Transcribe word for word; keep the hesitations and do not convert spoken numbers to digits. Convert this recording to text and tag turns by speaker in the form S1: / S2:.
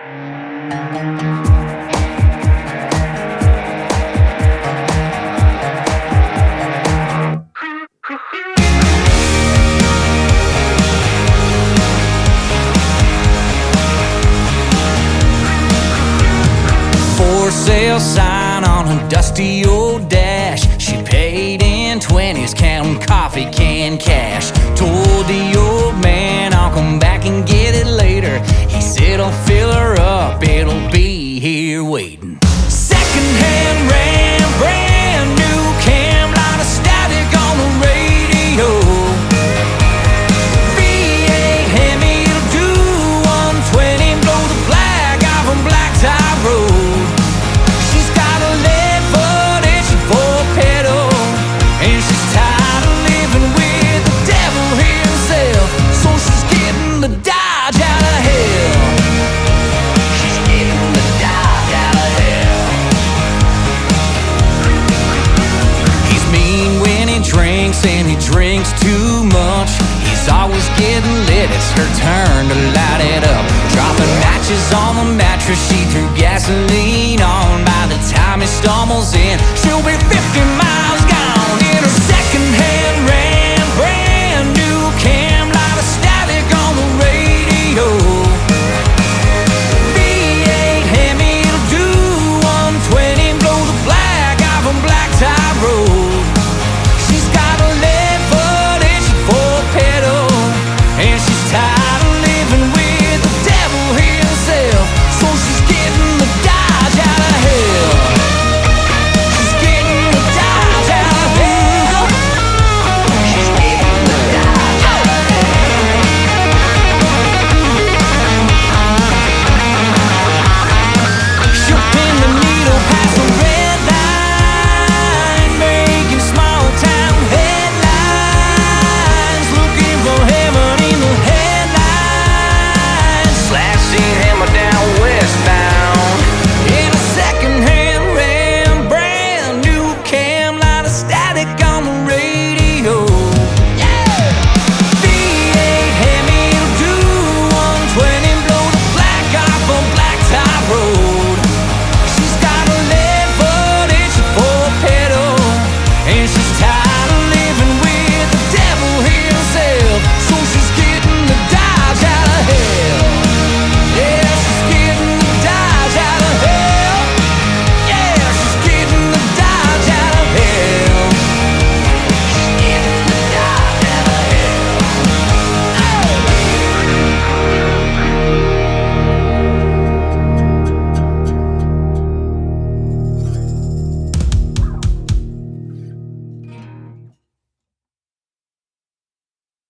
S1: For sale sign on a dusty old dash. She paid in twenties, counting coffee can cash. Told the old man I'll come back and get it later. He said I'll fill her up, it'll be here waiting. Secondhand ram, brand new cam, lot of static on the radio. V eight Hemi, it'll do one twenty, blow the flag off on Blacktop Road. She's got a lead foot and she four pedal, and she's tired of living with the devil himself, so she's getting the Dodge out of hell. She's getting the Dodge out of hell. He's mean when he drinks, and he drinks too much. He's always getting lit, it's her turn to light it up. Dropping matches on the mattress she threw gasoline on. By the time he stumbles in, she'll be fifty